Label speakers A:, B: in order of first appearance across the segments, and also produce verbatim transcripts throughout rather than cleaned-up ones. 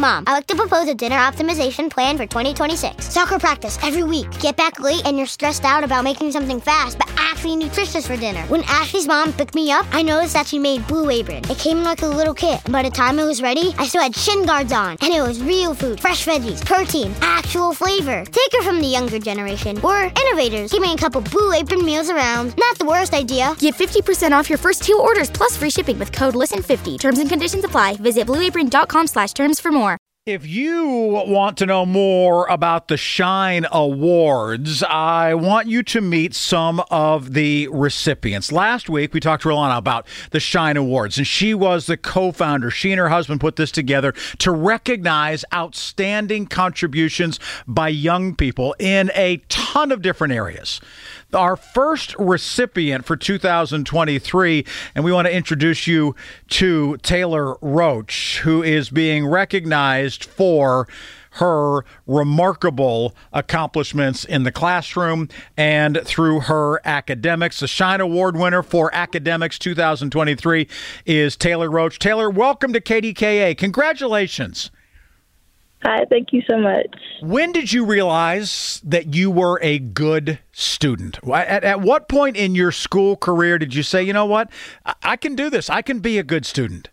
A: Mom, I like to propose a dinner optimization plan for twenty twenty-six. Soccer practice every week. Get back late and you're stressed out about making something fast, but actually nutritious for dinner. When Ashley's mom picked me up, I noticed that she made Blue Apron. It came in like a little kit. By the time it was ready, I still had shin guards on. And it was real food, fresh veggies, protein, actual flavor. Take her from the younger generation. We're innovators, keeping a couple Blue Apron meals around. Not the worst idea.
B: Get fifty percent off your first two orders plus free shipping with code listen fifty. Terms and conditions apply. Visit blueapron.com slash terms for more.
C: If you want to know more about the Shine Awards, I want you to meet some of the recipients. Last week, we talked to Rolana about the Shine Awards, and she was the co-founder. She and her husband put this together to recognize outstanding contributions by young people in a ton of different areas. Our first recipient for two thousand twenty-three, and we want to introduce you to Taylor Roach, who is being recognized for her remarkable accomplishments in the classroom and through her academics. The Shine Award winner for Academics two thousand twenty-three is Taylor Roach. Taylor, welcome to K D K A. Congratulations.
D: Hi, thank you so much.
C: When did you realize that you were a good student? At, at what point in your school career did you say, you know what, I, I can do this. I can be a good student?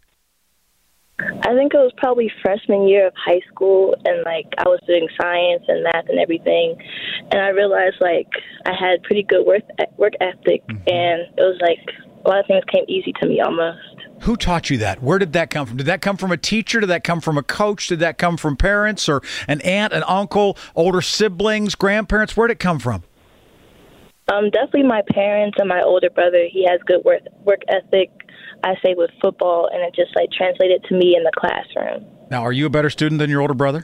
D: I think it was probably freshman year of high school, and, like, I was doing science and math and everything, and I realized, like, I had pretty good work, work ethic, mm-hmm. and it was, like, a lot of things came easy to me almost.
C: Who taught you that? Where did that come from? Did that come from a teacher? Did that come from a coach? Did that come from parents or an aunt, an uncle, older siblings, grandparents? Where did it come from?
D: Um, definitely my parents and my older brother. He has good work work ethic, I say, with football, and it just, like, translated to me in the classroom.
C: Now, are you a better student than your older brother?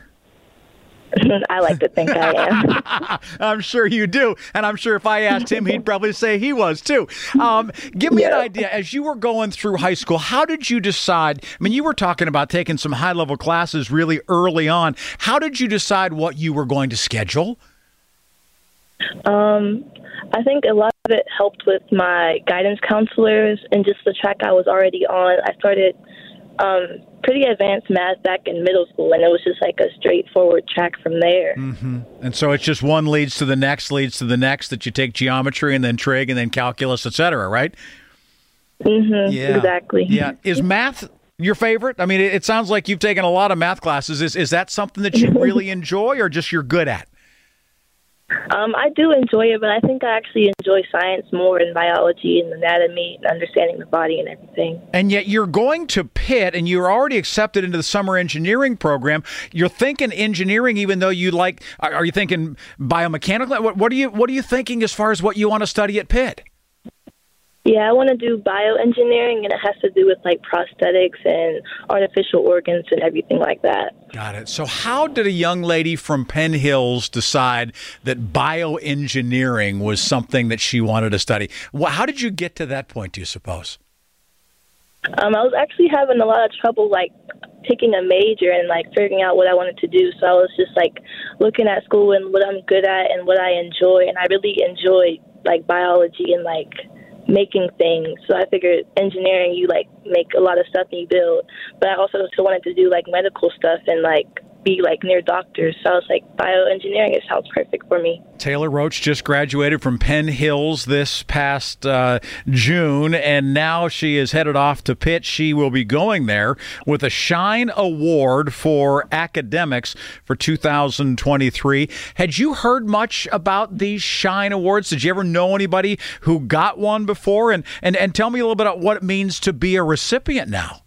D: I like to think I am.
C: I'm sure you do. And I'm sure if I asked him, he'd probably say he was too. Um, give me yeah. an idea. As you were going through high school, how did you decide? I mean, you were talking about taking some high-level classes really early on. How did you decide what you were going to schedule?
D: Um, I think a lot of it helped with my guidance counselors and just the track I was already on. I started um, pretty advanced math back in middle school, and it was just like a straightforward track from there.
C: Mm-hmm. And so it's just one leads to the next, leads to the next, that you take geometry and then trig and then calculus, et cetera, right?
D: Mm-hmm.
C: Yeah.
D: Exactly.
C: Yeah. Is math your favorite? I mean, it, it sounds like you've taken a lot of math classes. Is, is that something that you really enjoy or just you're good at?
D: Um, I do enjoy it, but I think I actually enjoy science more in biology and anatomy and understanding the body and everything.
C: And yet you're going to Pitt, and you're already accepted into the summer engineering program. You're thinking engineering, even though you like. Are you thinking biomechanical? What, what are you What are you thinking as far as what you want to study at Pitt?
D: Yeah, I want to do bioengineering, and it has to do with, like, prosthetics and artificial organs and everything like that.
C: Got it. So how did a young lady from Penn Hills decide that bioengineering was something that she wanted to study? Well, how did you get to that point, do you suppose?
D: Um, I was actually having a lot of trouble, like, picking a major and, like, figuring out what I wanted to do. So I was just, like, looking at school and what I'm good at and what I enjoy. And I really enjoy, like, biology and, like, making things. So I figured engineering, you, like, make a lot of stuff and you build. But I also still wanted to do, like, medical stuff and, like, be, like, near doctors. So I was like, bioengineering, it sounds perfect for me.
C: Taylor Roach just graduated from Penn Hills this past uh, June, and now she is headed off to Pitt. She will be going there with a Shine Award for Academics for two thousand twenty-three. Had you heard much about these Shine Awards? Did you ever know anybody who got one before? And, and, and tell me a little bit about what it means to be a recipient now.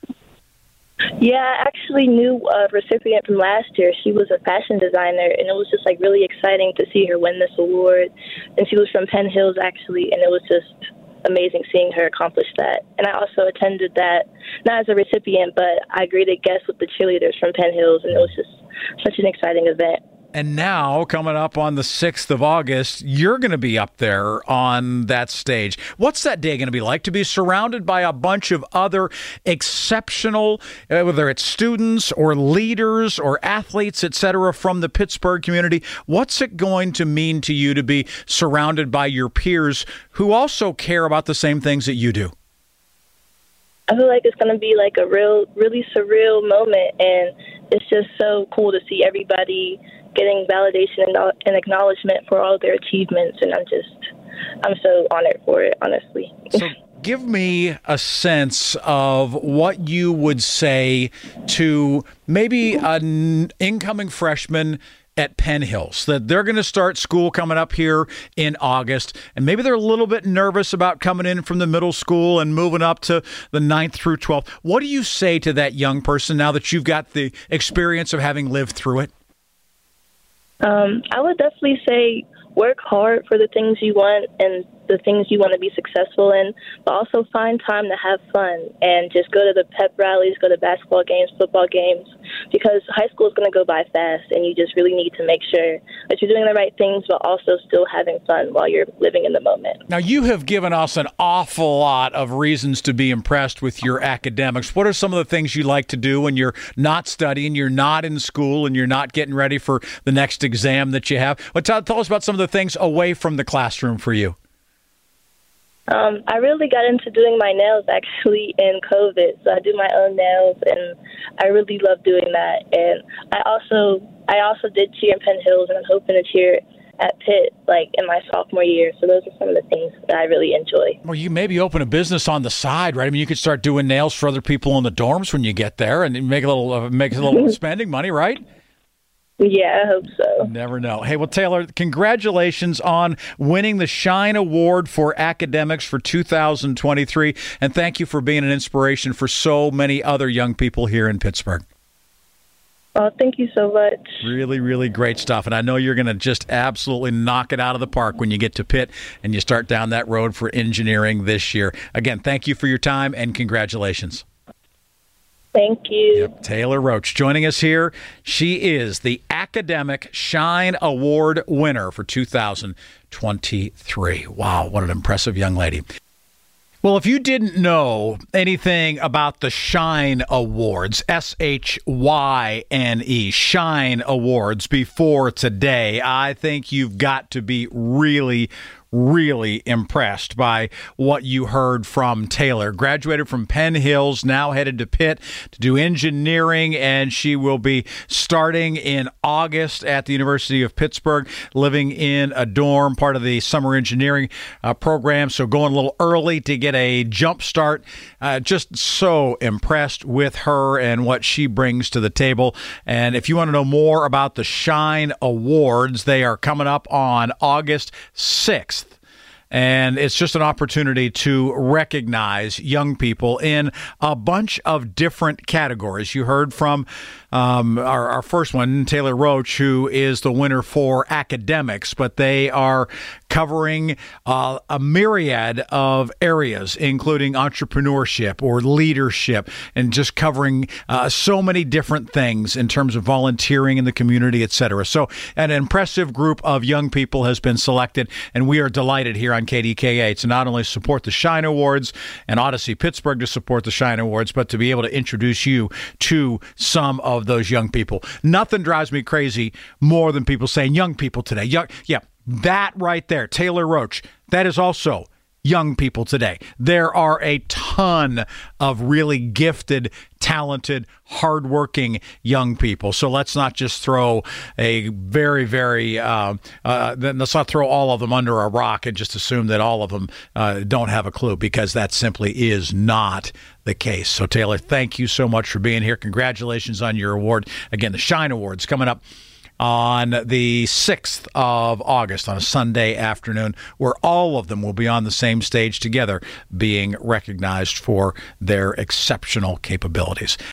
D: Yeah, I actually knew a recipient from last year. She was a fashion designer, and it was just, like, really exciting to see her win this award. And she was from Penn Hills, actually, and it was just amazing seeing her accomplish that. And I also attended that, not as a recipient, but I graded guests with the cheerleaders from Penn Hills, and it was just such an exciting event.
C: And now, coming up on the sixth of August, you're going to be up there on that stage. What's that day going to be like? To be surrounded by a bunch of other exceptional, uh, whether it's students or leaders or athletes, et cetera, from the Pittsburgh community. What's it going to mean to you to be surrounded by your peers who also care about the same things that you do?
D: I feel like it's going to be like a real, really surreal moment, and it's just so cool to see everybody getting validation and, and acknowledgement for all their achievements, and I'm just, I'm so honored for it, honestly.
C: So give me a sense of what you would say to maybe an incoming freshman at Penn Hills, that they're going to start school coming up here in August, and maybe they're a little bit nervous about coming in from the middle school and moving up to the ninth through twelfth. What do you say to that young person now that you've got the experience of having lived through it?
D: Um, I would definitely say work hard for the things you want and the things you want to be successful in, but also find time to have fun and just go to the pep rallies, go to basketball games, football games, because high school is going to go by fast, and you just really need to make sure that you're doing the right things, but also still having fun while you're living in the moment.
C: Now, you have given us an awful lot of reasons to be impressed with your academics. What are some of the things you like to do when you're not studying, you're not in school, and you're not getting ready for the next exam that you have? Well, tell, tell us about some of the things away from the classroom for you.
D: Um, I really got into doing my nails actually in COVID, so I do my own nails, and I really love doing that. And I also I also did cheer in Penn Hills, and I'm hoping to cheer at Pitt like in my sophomore year. So those are some of the things that I really enjoy.
C: Well, you maybe open a business on the side, right? I mean, you could start doing nails for other people in the dorms when you get there, and make a little uh, make a little spending money, right?
D: Yeah, I hope so.
C: Never know. Hey, well, Taylor, congratulations on winning the Shine Award for Academics for two thousand twenty-three, and thank you for being an inspiration for so many other young people here in Pittsburgh.
D: Oh, thank you so much.
C: Really, really great stuff, and I know you're going to just absolutely knock it out of the park when you get to Pitt and you start down that road for engineering this year. Again, thank you for your time, and congratulations.
D: Thank you.
C: Yep. Taylor Roach joining us here. She is the Academic Shine Award winner for two thousand twenty-three. Wow, what an impressive young lady. Well, if you didn't know anything about the Shine Awards, S H Y N E, Shine Awards, before today, I think you've got to be really, really impressed by what you heard from Taylor. Graduated from Penn Hills, now headed to Pitt to do engineering, and she will be starting in August at the University of Pittsburgh, living in a dorm, part of the summer engineering uh, program, so going a little early to get a jump start. Uh, just so impressed with her and what she brings to the table. And if you want to know more about the Shine Awards, they are coming up on August sixth. And it's just an opportunity to recognize young people in a bunch of different categories. You heard from um, our, our first one, Taylor Roach, who is the winner for academics, but they are covering uh, a myriad of areas, including entrepreneurship or leadership, and just covering uh, so many different things in terms of volunteering in the community, et cetera. So an impressive group of young people has been selected, and we are delighted here on K D K A to not only support the Shine Awards and Odyssey Pittsburgh to support the Shine Awards, but to be able to introduce you to some of those young people. Nothing drives me crazy more than people saying young people today. Young, yeah, that right there, Taylor Roach, that is also young people today. There are a ton of really gifted, talented, hardworking young people. So let's not just throw a very, very, uh, uh, let's not throw all of them under a rock and just assume that all of them uh, don't have a clue, because that simply is not the case. So Taylor, thank you so much for being here. Congratulations on your award. Again, the Shine Awards coming up on the sixth of August on a Sunday afternoon, where all of them will be on the same stage together being recognized for their exceptional capabilities.